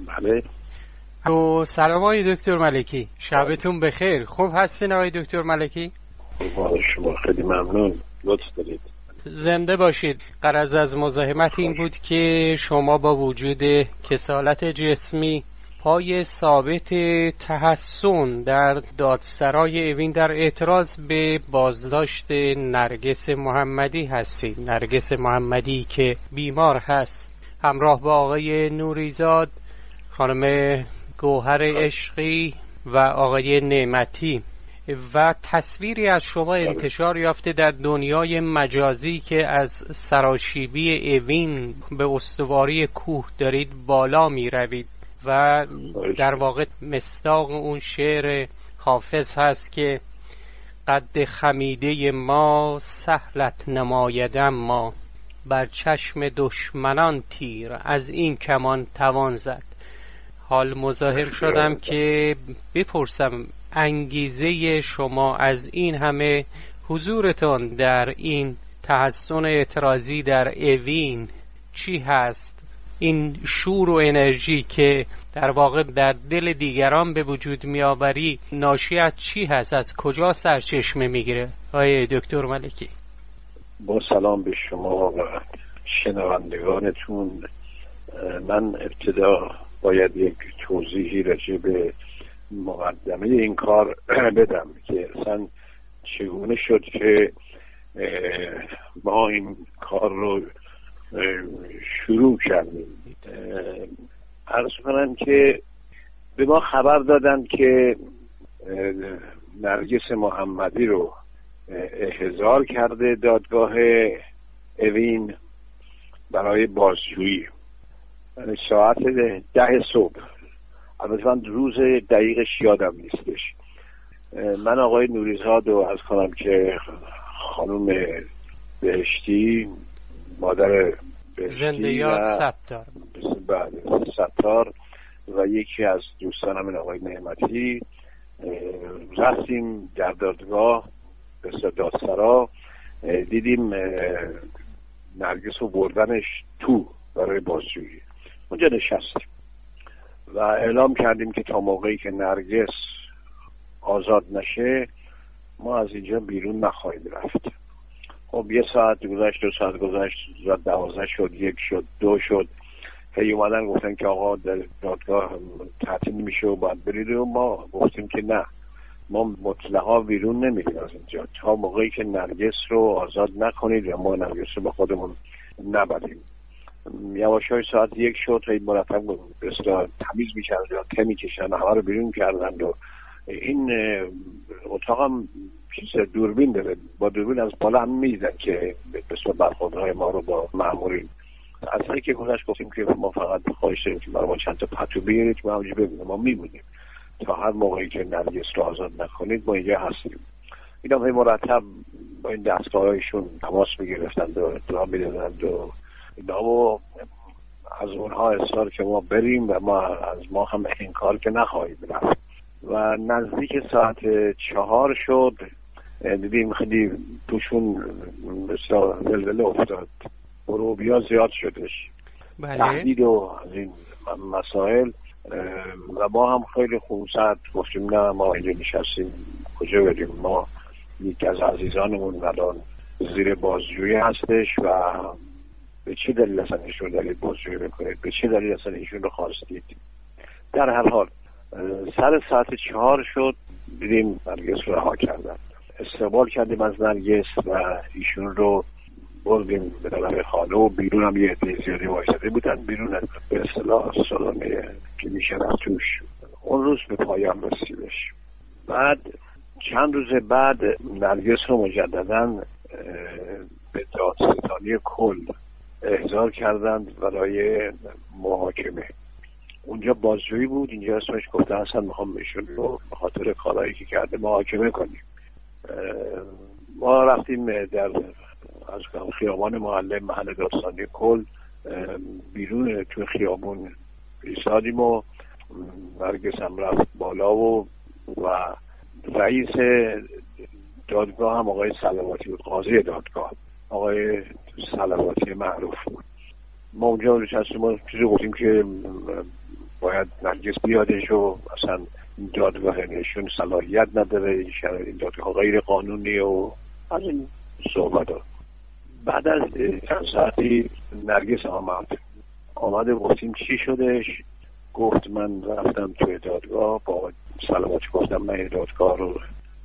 بله. سلام آقای دکتر ملکی، شبتون بخیر. خوب هستین آقای دکتر ملکی؟ خوب، شما خیلی ممنون، لطف دارید. زنده باشید. غرض از مزاحمت این بود که شما با وجود کسالت جسمی پای ثابت تحسن در دادسرای اوین در اعتراض به بازداشت نرگس محمدی هستید. نرگس محمدی که بیمار هست، همراه با آقای نوریزاد، خانم گوهر عشقی و آقای نعمتی، و تصویری از شما انتشار یافته در دنیای مجازی که از سراشیبی اوین به استواری کوه دارید بالا می روید و در واقع مصداق اون شعر حافظ هست که قد خمیده ما سهلت نمایدم، ما بر چشم دشمنان تیر از این کمان توان زد. حال مزاحم شدم که بپرسم انگیزه شما از این همه حضورتان در این تحسن اعتراضی در اوین چی هست؟ این شور و انرژی که در واقع در دل دیگران به وجود میآوری ناشی از چی هست؟ از کجا سرچشمه میگیره آقای دکتر ملکی؟ با سلام به شما و شنوندگانتون. من ابتدا باید یک توضیحی راجع به مقدمه این کار بدم که اصلا چگونه شد که ما این کار رو شروع کردیم. عرض کنم که به ما خبر دادن که نرگس محمدی رو احضار کرده دادگاه اوین برای بازجویی. ساعت 10 صبح. البته من روز دقیقش یادم نیستش. من آقای نوریزاد رو عرض کنم که خانم بهشتی، مادر بهشتی زنده یاد ستار، ستار و یکی از دوستانم این آقای نعمتی رفتیم در دادگاه به دادسرا. دیدیم نرگس رو بردنش تو برای بازجویی. اونجا نشستیم و اعلام کردیم که تا موقعی که نرگس آزاد نشه ما از اینجا بیرون نخواهیم رفت. خب 1 ساعت گذشت، 2 ساعت گذشت، 12 شد، 1 شد، 2 شد. هی اومدن گفتن که آقا در دادگاه تعطیل میشه و باید برید و ما گفتیم که نه، ما مطلقا بیرون نمیریم از اینجا تا موقعی که نرگس رو آزاد نکنید و ما نرگس رو با خودمون نبریم. یواشای ساعت 1 شد، هی مرتب بسیار تمیز میکرد و ته میکشن، همه رو بیرون کردند و این اتاق هم چیز دوربین داره، با دوربین از بالا هم میدیدن که بسیار برخوردهای ما رو با مامورین. اصلا که گذشت گفتیم که ما فقط خواهش داریم که برای ما چند تا پتو بیارید که ما همونجا ببینیم، ما میمونیم تا هر موقعی که نرگس رو آزاد نکنید ما اینجا هستیم. این هم مرتب با این دستگاهایشون تماس میگرفتند و دعا میدادند و اینا و از اونها اصرار که ما بریم و ما از ما هم این کار که نخواهیم رفت. و نزدیک ساعت 4 شد، دیدیم خیلی توشون مثلا زلزله افتاد، غروبیا زیاد شدش، تهدید و از این مسائل. و ما هم خیلی خونسرد گفتیم نه، ما اینجا نشستیم کجا بریم، ما یک از عزیزانمون الان زیر بازجویی هستش و به چه دلیل اصلا ایشون دارید بازجویی بکنید، به چه دلیل اصلا ایشون رو خواستید. در هر حال سر ساعت 4 شد، دیدیم نرگس رو رها کردن. استقبال کردیم از نرگس و ایشون رو بردیم به طرف خانه و بیرون هم یه عده زیادی وایساده بودن بیرون به اصطلاح سالانه که میشن توش. اون روز به پایان رسیدش. بعد چند روز بعد نرگس رو مجدداً به دادستانی کل احضار کردند برای محاکمه. اونجا بازجویی بود، اینجا اسمش گفته هستن میخوام ایشون رو به خاطر کارهایی که کرده محاکمه کنیم. ما رفتیم در از خیابان معلم محل دادستانی کل بیرون تو خیابون ایستادیم و نرگس هم رفت بالا و رئیس دادگاه هم آقای صلواتی بود، قاضی دادگاه آقای صلواتی معروف بود. ما اونجا نشستیم و چیزی گفتیم که باید نرگس بیادش و اصلا دادگاه نشون صلاحیت نداره، این دادگاه غیر قانونی و از این صحبت ها. بعد از چند ساعتی نرگس آمد گفتیم چی شدش؟ گفت من رفتم توی دادگاه، با سلامتی گفتم من دادگاه رو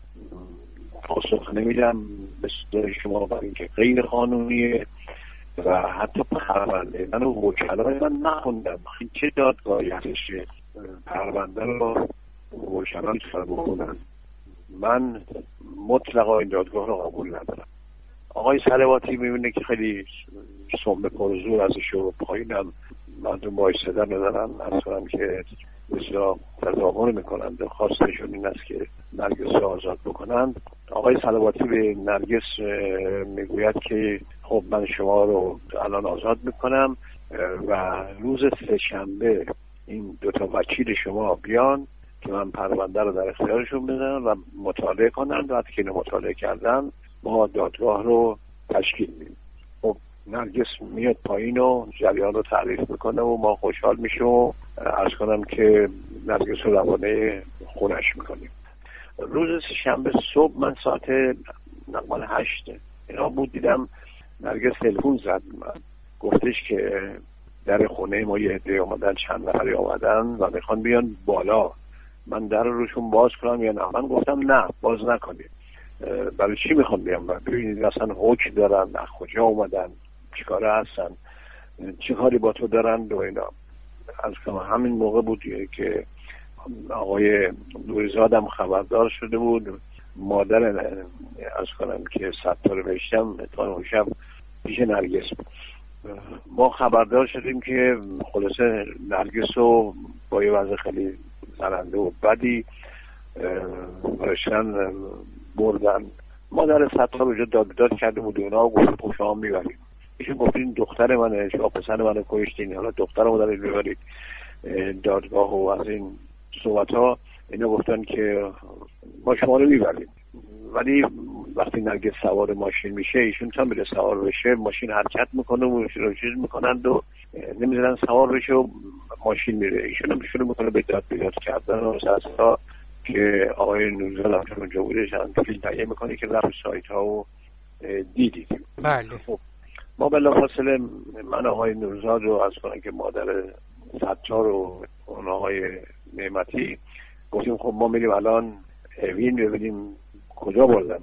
پاسخ نمیدم به شما برای اینکه غیر قانونیه و حتی پرونده من و وکلای من نخوندم. این چه دادگاهی هستش پرونده رو وکلا میتونن بخونن؟ من مطلقا این دادگاه رو قبول ندارم. آقای صلواتی میبینه که خیلی سنب پرزور ازش و پایینم مردم بایستدن ندارن، از کنم که بسیار تظاهر میکنند و خواستشون این است که نرگس رو آزاد بکنند. آقای صلواتی به نرگس میگوید که خب من شما رو الان آزاد میکنم و روز سه‌شنبه این دوتا وکیل شما بیان که من پرونده رو در اختیارشون بدم و مطالعه کنن. وقتی که اینو مطالعه کردن ما دادگاه رو تشکیل میدیم. خب نرگس میاد پایین و جریان رو تعریف میکنه و ما خوشحال میشیم و عرض کنم که نرگس رو روانه خونش میکنیم. روز شنبه صبح من ساعت نقمال 8 اینا بود دیدم نرگس تلفن زد من، گفتش که در خونه ما یه عده اومدن، چند نفری اومدن و میخوان بیان بالا، من در روشون باز کنم یا نه؟ من گفتم نه باز نکنید. برای چی میخوام بیام؟ ببینید اصلا حکم دارن، از کجا اومدن، چیکاره هستن، چه کاری با تو دارن و اینا. از همین موقع بود که آقای نوریزادم خبردار شده بود، مادر از کنم که ستاره بشتم تا شب پیش نرگس بود. ما خبردار شدیم که خلاصه نرگس رو با یه وضع خیلی زننده و بدی برشتن بردن. مادر ستاره اونجا داد کرده بود اونا و گفت شما میبریم. ایشون گفتین دختر منه، شما پسر منو کشتین، حالا دختر رو دارید میبرید دادگاه و از این صحبت ها. اینا گفتن که ما شما رو میبریم. ولی وقتی نرگس سوار ماشین میشه ایشون تا میره سوار بشه ماشین حرکت میکنه و چیز میکنند و نمیذارن سوار بشه و ماشین میره. ایشون هم شروع میکنه به داد بیداد کردن و سرسا که آقای نوزال هم اونجا بودش هم فیلم تهیه میکنه که رفت سایت ها و دیدید. بله. خب ما بلافاصله من آقای نوزال رو از کنم که مادر ستار و اون آقای نعمتی گفتیم خب ما میریم الان اوین ببینیم کجا بردن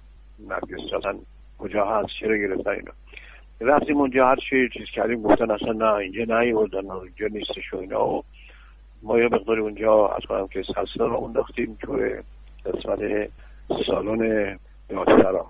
نرگس، اصلا کجا هست، چرا گرفتن اینا. رفتیم اونجا هر چیز کردیم گفتن اصلا نه اینجا نمیبردن، اینجا نیستش و اینا. و ما یه مقداری اونجا از کنم که سلسله رو انداختیم توی قسمت سالن دادسرا.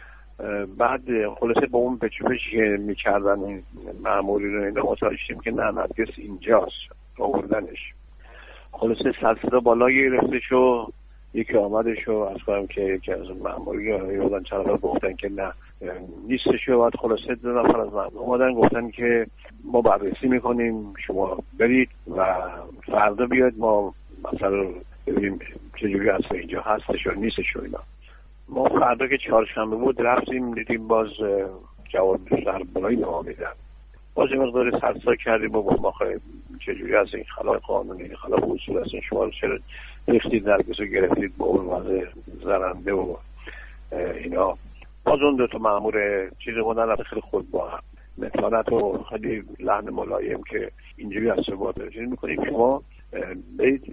بعد خلاصه با اون پچوپشی که میکردن مأموری رو اینا متوجه که نه نرگس اینجاست، آوردنش. خلاصه سلسله بالا گرفتش و یکی آمدش و از کنم که یکی از مأموری یادن چند نفر گفتن که نه نیستش و بعد خلاصه 2 نفر از مأمور اومدن گفتن که ما بررسی میکنیم شما برید و فردا بیاد ما مثلا ببینیم چجوری هست اینجا هستش و نیستش و اینا. ما فردا که چهارشنبه بود رفتیم دیدیم باز جواب در بالایی نما میدن. باز این مقدار سرسا کردیم و گفتم آخه چجوری هست این خلاف قانونی خلاف اصول هست، این شما رو چرا ریختید نرگس رو گرفتید با اون وضع زرنده و اینا. باز اون 2 تا مأمور چیز بودن خیلی خود با متانت و خیلی لحن ملایم که اینجوری هست با درجه میکنیم شما برید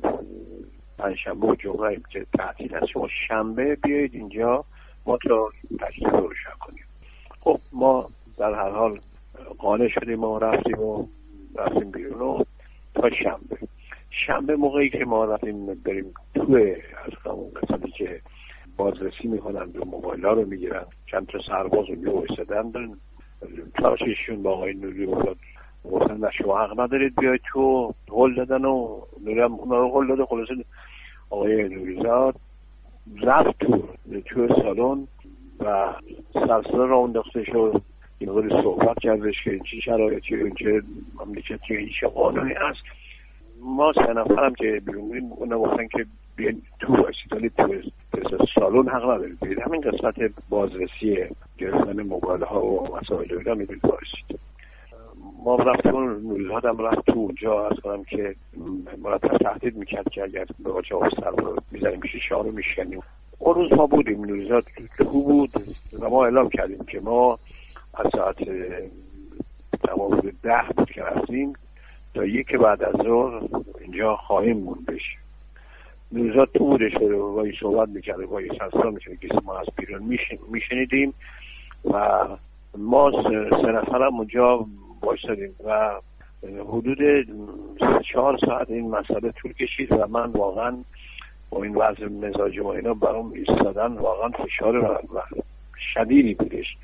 پنجشنبه و جمعه که تعطیل هست شما شنبه بیایید اینجا ما تا تشریف رو روشن کنیم. خب ما در هر حال قانع شدیم و رفتیم بیرون و تا شنبه موقعی که ما رفتیم بریم توی از همون قسمتی که بازرسی میکنن و موبایل ها رو میگیرن، چند تا سرباز اونجا وایسادن تاشیشون با آقای نوری گفتن نه شما حق ندارید بیاید تو، قول دادن و نوری هم اونا رو قول داده. خلاصه آقای نوریزاد رفت تو سالن و سلسله را انداخته شد این قدری صحبت کردش که چی شرایطی این چه مملکتی این چه قانونی هست. ما 3 نفرم که بیرون بودیم اونا گفتن که بیاین تو باشید ولی تو سالن حق ندارید بیاید، همین قسمت بازرسی گرفتن موبایل ها و مسائل اینا میتونید باشید. ما رفتیم، نوریزاد هم رفت تو اونجا. از کنم که مرتب تهدید میکرد که اگر به وجه آفستر رو میزنیم شیشه ها رو میشکنیم. اون روز ما بودیم، نوریزاد تو بود و ما اعلام کردیم که ما از ساعت تمام 10 بود که رفتیم تا 1 بعد از ظهر اینجا خواهیم موندش. نوریزاد تو بودش و با این صحبت میکرد، با این سنسار میکرد که ما از بیرون میشنیدیم و ما 3 نفرم اونجا بایستادیم و حدود 4 ساعت این مسئله طول کشید و من واقعا با این وضع مزاج و اینا برام ایستادن واقعا فشار شدیدی بودش.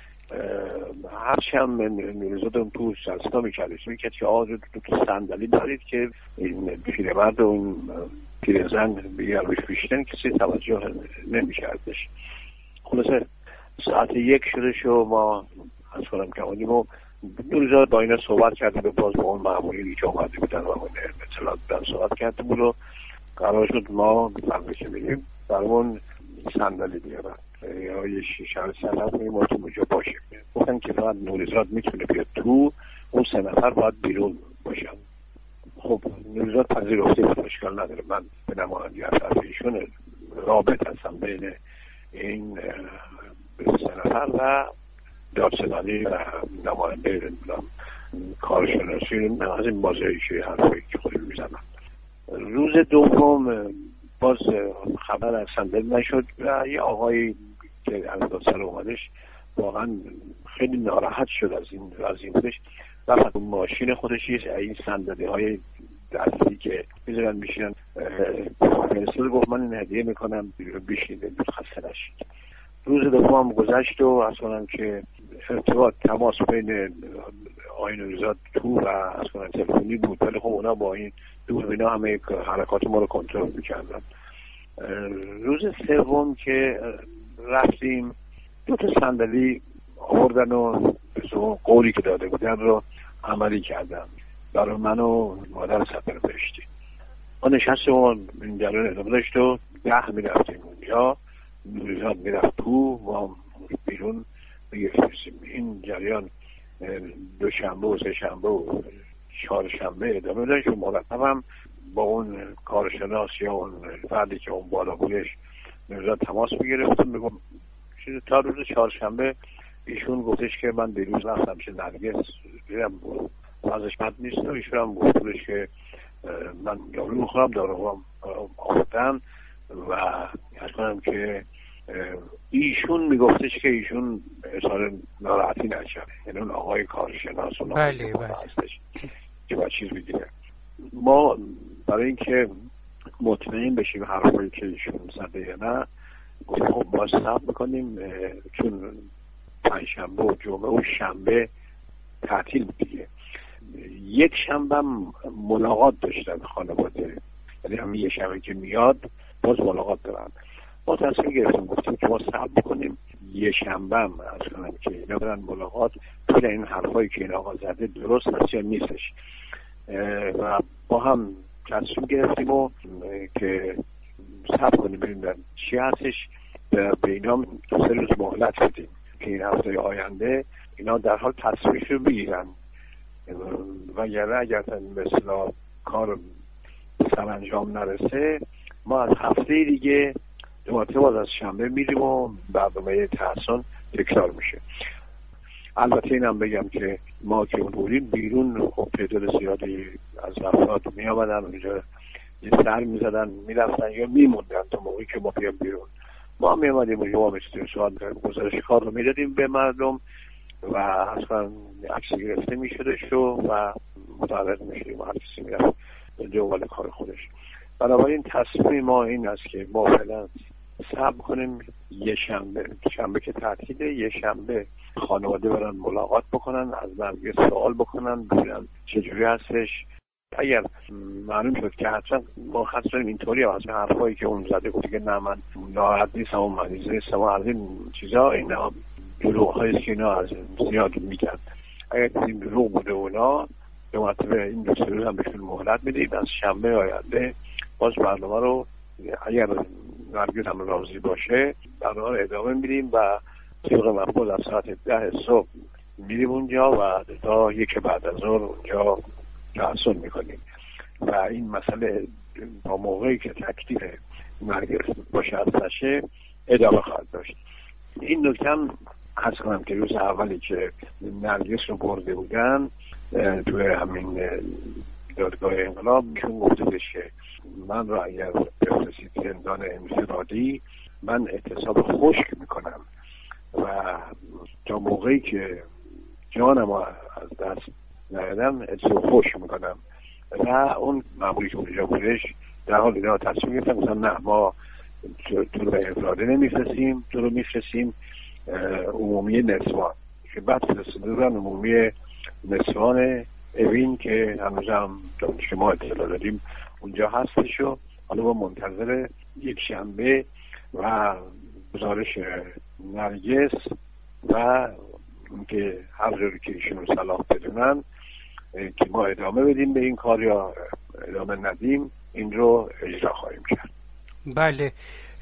هرچی هم نوریزادم تو سنستا میکردش میکرد که آقا تو صندلی دارید که این پیرمرد و این پیرزن بگر روش بیشتن کسی توجه نمیکردش. خلاصه ساعت 1 شدش و ما از کنم که آنیم و نوریزاد با اینا صحبت کرده، باز با اون معمولی که آمده بودن و اطلاعات بودن صحبت کرده بود و قرار شد ما فرقه که بگیم برامون صندلی بیارن یا یه شیشه رو سلام کنیم و تو اونجا باشیم. گفتن که فقط نوریزاد میتونه بیاد تو، اون 3 نفر باید بیرون باشن. خب نوریزاد پذیرفته بود، اشکال نداره، من به نمایندگی از ایشون رابط هستم بین این 3 نفر و دادستانی و نماینده کارشناسی از این بازایی که حرفایی که خودم میزنم. روز دوم باز خبر از صندل نشد و یه آقایی که از دادسرا اومدش واقعا خیلی ناراحت شد از این خودش رفت ماشین خودش این صندلی های دستی که میذارن میشینن فرستاد، گفت من این هدیه میکنم بشینید خسته نشید. روز دوم گذشت و اصلا که ارتباط تماس بین آقای نوریزاد تو و اصلا تلفنی بود، ولی خب اونا با این دوربینا همه حرکات ما رو کنترل میکردن. روز سوم که رفتیم 2 صندلی آوردن و به قولی که داده بودن رو عملی کردن برای من و مادر سفر بهشتی. ما نشستیم و این جریان ادامه داشت و 10 میرفتیم اونجا، نوریزاد میرفت تو و بیرون میگفتیم. این جریان 2 شنبه و 3 شنبه و 4 شنبه ادامه داشت و مرتب هم با اون کارشناس یا اون فردی که اون بالا بودش نوریزاد تماس میگرفتم. میگم تا روز 4 شنبه ایشون گفتش که من دیروز رفتم چه نرگس دیدم ازش بد نیست و ایشون هم گفتش که من یارو میخورم دارو آفتم و از کنم که ایشون میگفتش که ایشون اظهار ناراحتی نشد، یعنی اون آقای کارشناس اون بله هستش که با چیز بگیره. ما برای اینکه مطمئن بشیم حرفایی که ایشون زده یا نه گفتیم خب باز صبر میکنیم، چون 5 شنبه و جمعه و شنبه تعطیل دیگه. 1 شنبه ملاقات داشتن خانواده، یعنی هم 1 شنبه که میاد باز ملاقات دارن. ما تصمیم گرفتیم گفتیم که ما صبر کنیم 1 شنبه هم از کنم که اینا برن ملاقات طول این حرفایی که این آقا زده درست هست یا نیستش و با هم تصمیم گرفتیم و که صبر کنیم ببینیم چی هستش. به اینا 2-3 روز مهلت بدیم که این هفته آینده اینا در حال تصمیمش رو بگیرن و اگر مثلا کار سرانجام نرسه ما از هفته دیگه دوباره باز از شنبه میریم و برنامه تحسن تکرار میشه. البته اینم بگم که ما که بودیم بیرون خب تعداد زیادی از افراد می آمدن اونجا یه سر میزدن میرفتن یا میموندن تا موقعی که ما بیام بیرون. ما می آمدیم و جواب میشتیم سوال گزارش کار رو میدادیم به مردم و اصلا عکس گرفته میشدش و متعرض میشدیم و هر کسی میرفت جوال کار خودش. بنابراین تصمیم ما این است که ما فعلا صبر کنیم 1 شنبه که تعطیله 1 شنبه خانواده برن ملاقات بکنن، از نرگس سوال بکنن ببینن چجوری هستش. اگر معلوم شد که حتما ما خاصا اینطوری هست حرفایی که اون زده گفت که نه من ناراحت نیستم و مریض نیستم و از این چیزا، اینا دروغ هاییست که اینا از زیاد میگن. اگر این دروغ بوده اونا به مرتبه این 2 روز هم بهشون مهلت میدیم. از شنبه آینده باز برنامه رو اگر نرگس هم راضی باشه برنامه رو ادامه میدیم و طبق معمول از ساعت 10 صبح میریم اونجا و تا یک بعد از ظهر اونجا تحصیل میکنیم و این مسئله تا موقعی که تکلیف نرگس مشخصه ادامه خواهد داشت. این نکته هم عرض کنم که روز اولی که نرگس رو برده بودن توی همین دادگاه انقلاب میشون گفته بشه من رو اگر بفرستید زندان انفرادی من اعتصاب خشک میکنم و تا موقعی که جانم از دست ندادم اعتصاب خشک میکنم و اون ماموری که اونجا بودش در حال اینا تصمیم گرفتن مثلا نه ما تو رو به انفراده نمیفرستیم، تو رو میفرستیم عمومی نسوان که بعد فرستادن عمومی نسوان اوین که هنوز هم شما اطلاع داریم اونجا هستش و حالا با منتظر یک شنبه و گزارش نرگس و اینکه هر جوری که ایشون صلاح بدونن که ما ادامه بدیم به این کار یا ادامه ندیم این رو اجرا خواهیم کرد. بله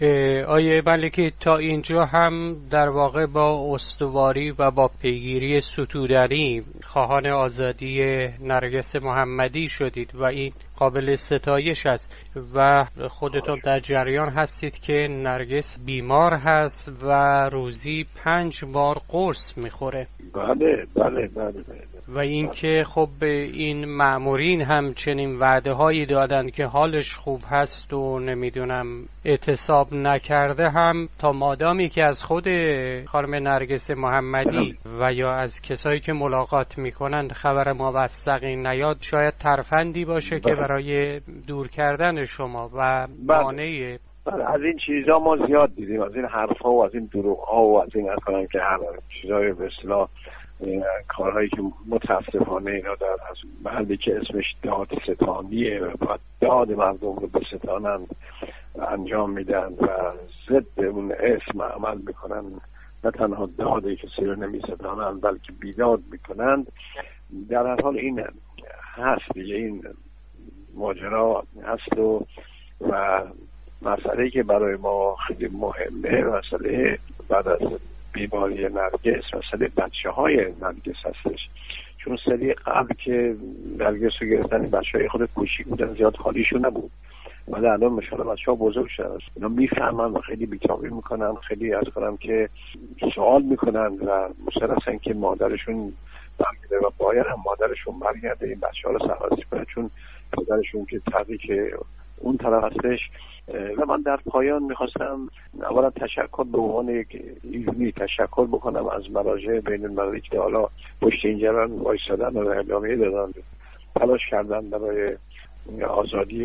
آیه ملکی، تا اینجا هم در واقع با استواری و با پیگیری ستودنی خواهان آزادی نرگس محمدی شدید و این قابل ستایش است و خودتون در جریان هستید که نرگس بیمار هست و روزی 5 بار قرص میخوره. بله بله بله بله. و اینکه خب این مأمورین هم چنین وعده هایی دادن که حالش خوب هست و نمیدونم اعتصاب نکرده هم تا مادامی که از خود خانم نرگس محمدی و یا از کسایی که ملاقات میکنن خبر موثقی نیاد شاید ترفندی باشه که برای دور کردن شما و مانع از این چیزا ما زیاد دیدیم، از این حرفا و از این دروغ‌ها و از این اصلا که هر چیزای به اصطلاح کارهایی که متاسفانه اینا در محلی که اسمش دادستانیه و داد مردم رو بستانند انجام میدن و ضد اون اسم عمل میکنن، نه تنها دادی کسی رو نمیستانند بلکه بیداد میکنند. در هر حال این هست دیگه، این ماجرا هست و مسئله که برای ما خیلی مهمه مسئله بعد از بیماری نرگس مسئله بچه های نرگس هستش، چون سری قبل که نرگس رو گرفتن بچه های خود کوچیک بودن زیاد حالیشون نبود، ولی الان مشاهده بچه ها بزرگ شدن، اینا میفهمن و خیلی بیتابی میکنن، خیلی از کنم که سوال میکنن و مصر هستن که مادرشون برگرده و باید هم مادرشون برگرده این بچه ها رو سرپرستی کنه، چون پدرشون که تحقیق اون طرف هستش. و من در پایان میخواستم اولا تشکر به عنوان یک ایرانی تشکر بکنم از مراجع بین المللی که حالا پشت این جریان وایسادن و ادامه دادن، تلاش کردن برای آزادی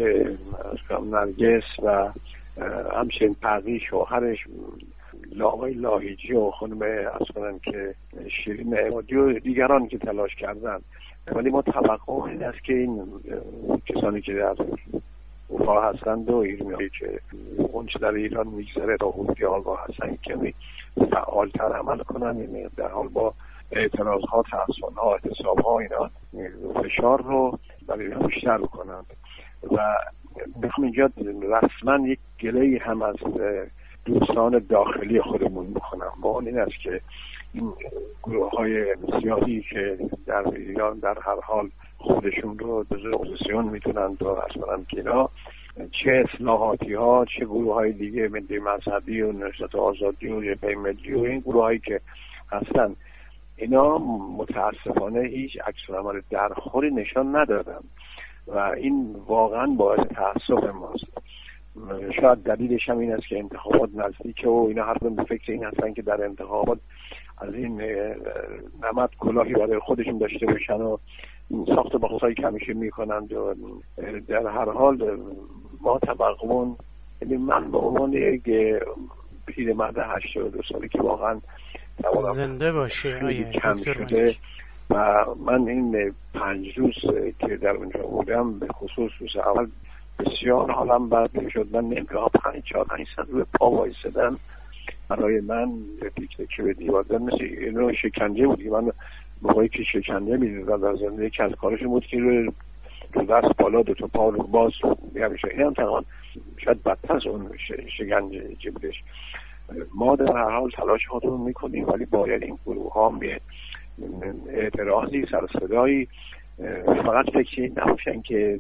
نرگس و همچنین پروین شوهرش، آقای لاهیجی و خانم اصلا که شیرین عمادی و دیگران که تلاش کردن. ولی ما توقع این است که این کسانی که در اروپا هستند و ایرانی که اون چه در ایران میگذره تا اون دیالگاه هستن که فعالتر عمل کنن، یعنی در حال با اعتراض ها، تحصیل ها، اعتصاب ها اینا فشار رو برای اینا بیشتر بکنند. و میخوام اینجا رسما یک گله‌ای هم از دوستان داخلی خودمون بکنم با اون این است که این گروه های سیاسی که در ایران در هر حال خودشون رو جزء اپوزیسیون میتونن و اصلا که اینا چه اصلاحاتی ها چه گروه های دیگه ملی مذهبی و نهضت آزادی و جبهه ملی و این گروه هایی که هستن اینا متاسفانه هیچ عکس‌العمل درخوری نشان ندادن و این واقعا باعث تأسف ماست. شاید دلیلش هم این است که انتخابات نزدیکه و اینا هر به فکر این هستن که در انتخابات از این نمد کلاهی برای خودشون داشته باشن و ساخت بخصایی که همیشه میکنند و در هر حال ما طبقمون، یعنی من به عنوان یک پیرمرد 82 سالی که واقعا زنده باشه کم شده و من این 5 روز که در اونجا بودم به خصوص روز اول بسیار حالم بد شد. من نمی‌دونم 500 روی پا وایسادن برای من که به دیوار زدن مثل اینو شکنجه بود. من موقعی که شکنجه می‌دیدم در زندگی که از کارشون بود که روی دست بالا دو تا پا رو باز میشه، این هم تقریبا شاید بدتر از اون شکنجه بودش. ما در هر حال تلاش خودمون میکنیم ولی باید این گروه ها اعتراضی، سر صدایی، فقط فکر نباشن که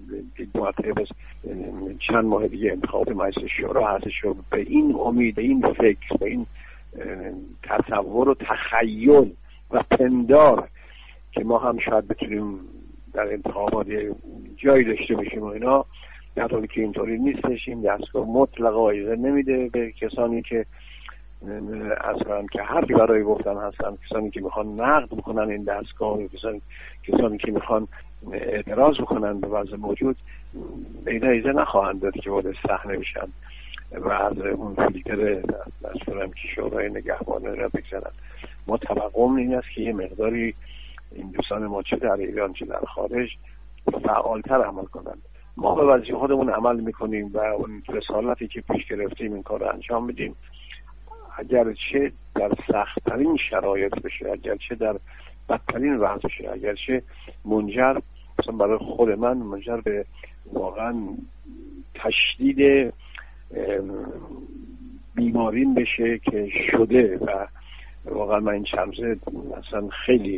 چند ماه دیگه انتخاب مجلس شورا هستش و به این امید، به این فکر، به این تصور و تخیل و پندار که ما هم شاید بتونیم در انتخابات جایی داشته باشیم و اینا، در حالی که اینطوری نیستش. این دستگاه مطلق آیزه نمیده به کسانی که اصلا که حرفی برای گفتن هستن، کسانی که میخوان نقد بکنن این دستگاه، کسانی که میخوان اعتراض بکنن به وضع موجود، این آیزه نخواهند داد که وارد صحنه بشن و از اون فیلتر مثلا که شورای نگهبان را بگذارن. ما توقعمون این است که یه مقداری این دوستان ما چه در ایران چه در خارج فعالتر عمل کنند. ما به وظیفه خودمون عمل میکنیم و اون رسالتی که پیش گرفتیم این کار رو انجام میدیم، اگرچه در سخت‌ترین شرایط بشه، اگرچه در بدترین وضع بشه، اگرچه منجر مثلا برای خود من منجر به واقعا تشدید بیمارین بشه که شده و واقعا من این چند روزه مثلا خیلی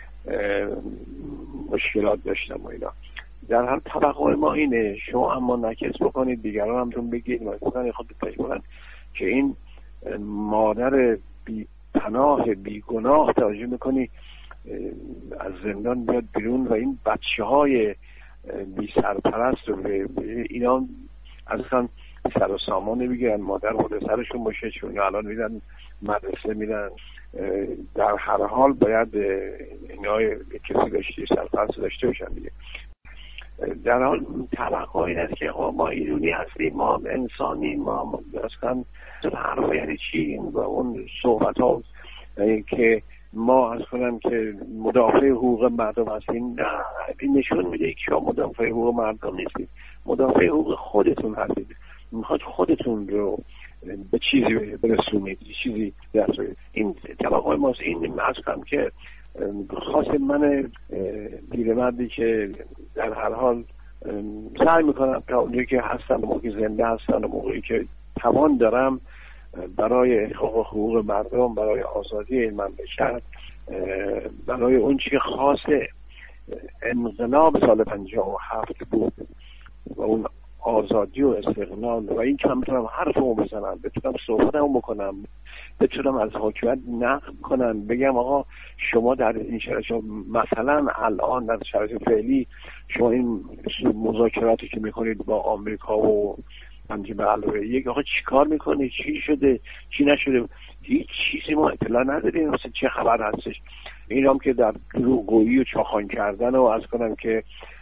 مشکلات داشتم و اینا. در حال توقع ما اینه شما اما نکس بکنید، دیگران هم تون بگید مثلا خود بپشمونن که این مادر بی پناه بی گناه ترجمه میکنی از زندان بیاد بیرون و این بچه های بی سرپرست و اینا اصلا سر و سامان نمیگیرن، مادر خود سرشون باشه، چون الان میرن مدرسه میرن. در هر حال باید اینا کسی داشته سرپرست داشته باشن دیگه. در حال توقع این است که ما ایرانی هستیم، ما انسانیم، ما اصلا حرف یعنی چی و اون صحبت ها که ما از کنم که مدافع حقوق مردم هستیم، نه، این نشون میده که شما مدافع حقوق مردم نیستید، مدافع حقوق خودتون هستید. میخواد خودتون رو به چیزی برسونید، چیزی برسونید. این توقع ماست. این از کنم که خاص من پیرمردی که در هر حال سعی میکنم تا اونجایی که هستم، موقعی زنده هستم و موقعی که توان دارم برای حقوق مردم، برای آزادی این مملکت، برای اون چی خاص انقلاب سال 57 بود و اون آزادی و استقلال و این که من بتونم حرفمو بزنم، بتونم صحبتمو بکنم، بتونم از حاکمیت نقد کنم، بگم آقا شما در این شرایط، مثلا الان در شرایط فعلی شما این مذاکراتی که میکنید با آمریکا و همچنین به علاوه یک، آقا چی کار میکنید، چی شده، چی نشده، هیچ چیزی ما اطلاع نداریم، مثلا چه خبر هستش. این هم که در دروغگویی و چاخان کردن و از کنم که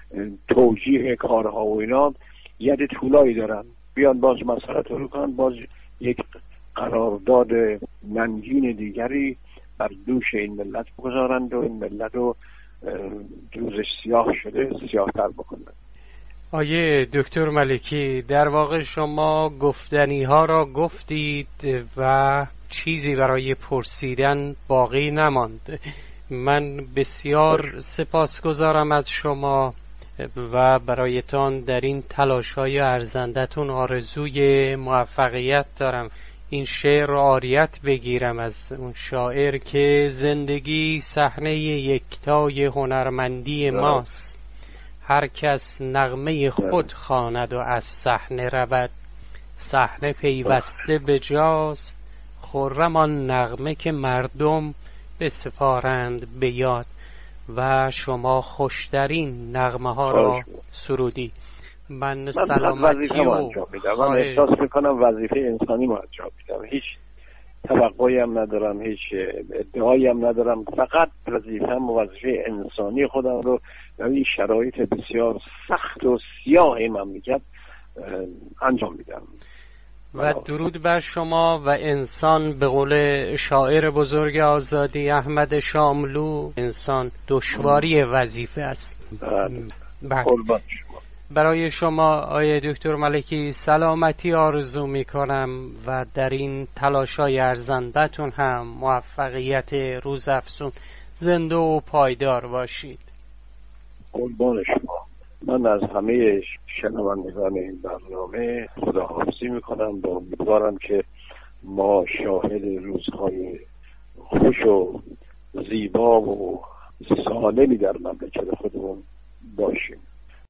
توجیه کارها و اینا ید طولایی دارن، بیان باز مسئله رو کنن، باز یک قرارداد ننگین دیگری بر دوش این ملت بگذارند و این ملت رو روزش سیاه شده سیاه‌تر بکنند. آیه دکتر ملکی، در واقع شما گفتنی ها را گفتید و چیزی برای پرسیدن باقی نماند. من بسیار سپاسگزارم از شما و برایتان در این تلاش‌های ارزندتون آرزوی موفقیت دارم. این شعر را عاریت بگیرم از اون شاعر که زندگی صحنه یکتای هنرمندی ماست، هر کس نغمه خود خواند و از صحنه رود، صحنه پیوسته به جاست، خرم آن نغمه که مردم بسپارند به یاد. و شما خوشترین نغمه ها را سرودی. من سلامتی و من احساس میکنم وظیفه انسانی ما انجام میدم، هیچ توقعی هم ندارم، هیچ ادعایی هم ندارم، فقط وظیفه‌ام و وظیفه انسانی خودم رو در این شرایط بسیار سخت و سیاه این مملکت انجام میدم. و درود بر شما و انسان، به قول شاعر بزرگ آزادی احمد شاملو، انسان دشواری وظیفه است. قربان شما. برای شما آیه دکتر ملکی سلامتی آرزو می کنم و در این تلاشای ارزندتون هم موفقیت روزافزون. زنده و پایدار باشید. قربان شما. من از همه شنوندگان این برنامه خداحافظی میکنم و امیدوارم که ما شاهد روزهای خوش و زیبا و سالمی در مملکت خودمون باشیم.